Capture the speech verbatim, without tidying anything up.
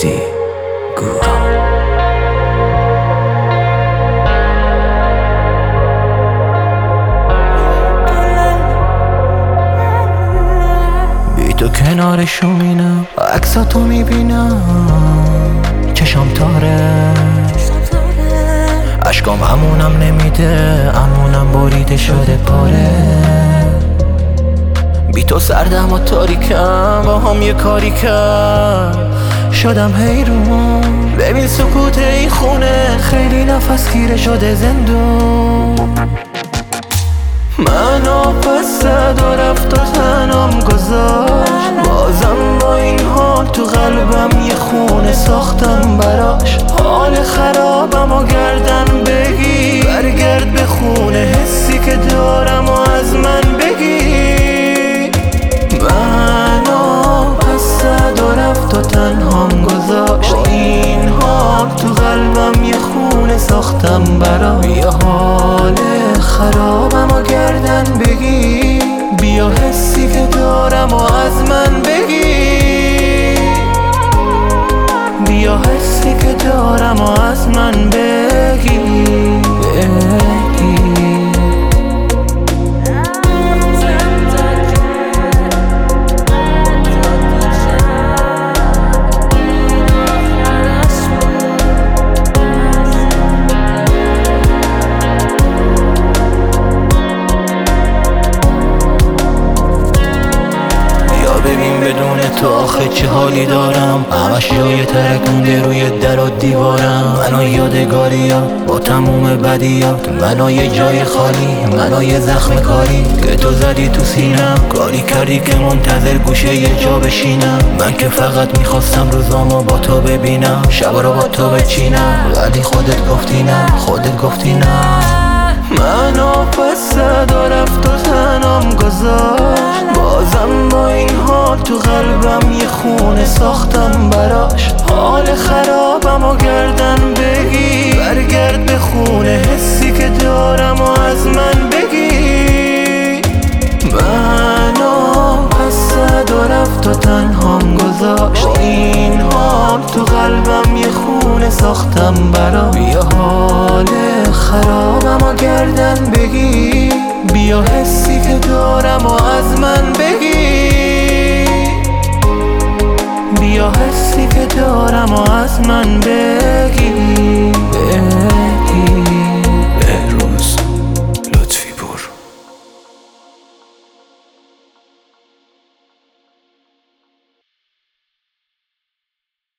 مهدی گورا. بی تو کنارشو مینم، عکساتو میبینم، چشام تاره، عشقام همونم نمیده، امونم بریده شده پاره. بی تو سردم و تاریکم، با هم یه کاری کرد شدم حیرون. ببین سکوت این خونه، خیلی نفس گیره شده زندون. منو پس زد و رفت و تنم گذاشت، بازم با این حال تو قلبم یه خونه ساختم براش. حال خرابم و گردن بگی، برگرد به خونه، حسی که دارم و از من بگی. منو پس زد و رفت و تنهام گذاشت، با این حال تو قلبم یه خونه ساختم براش. یه حال خرابم و گردن بگی، بیا حسی که دارم و از من بگی. بیا حسی که دارم و از من بگی, بگی. بدون تو آخه چه حالی دارم، همش جای ترک مونده روی در و دیوارم. منو یادگاریا با تموم بدیات، منو یه جای خالی، منو یه زخم کاری که تو زدی تو سینم. کاری کردی که منتظر گوشه یه جا بشینم. من که فقط میخواستم روزامو با تو ببینم، شبا رو با تو بچینم، ولی خودت گفتی نه، خودت گفتی نه. منو پس زد و رفت و تنم گذاشت، بازم با این حال تو قلبم یه خونه ساختم براش. حال خرابم و گردن بگی، برگرد به خونه، حسی که دارم و از من بگی. منو پس زد و رفت و تنهام گذاشت، با این حال تو قلبم یه خونه ساختم براش. بیا حال خرابم و گردن بگی، بیا حسی که دارم و از من بگی. بیا حسی که دارم و از من بگی.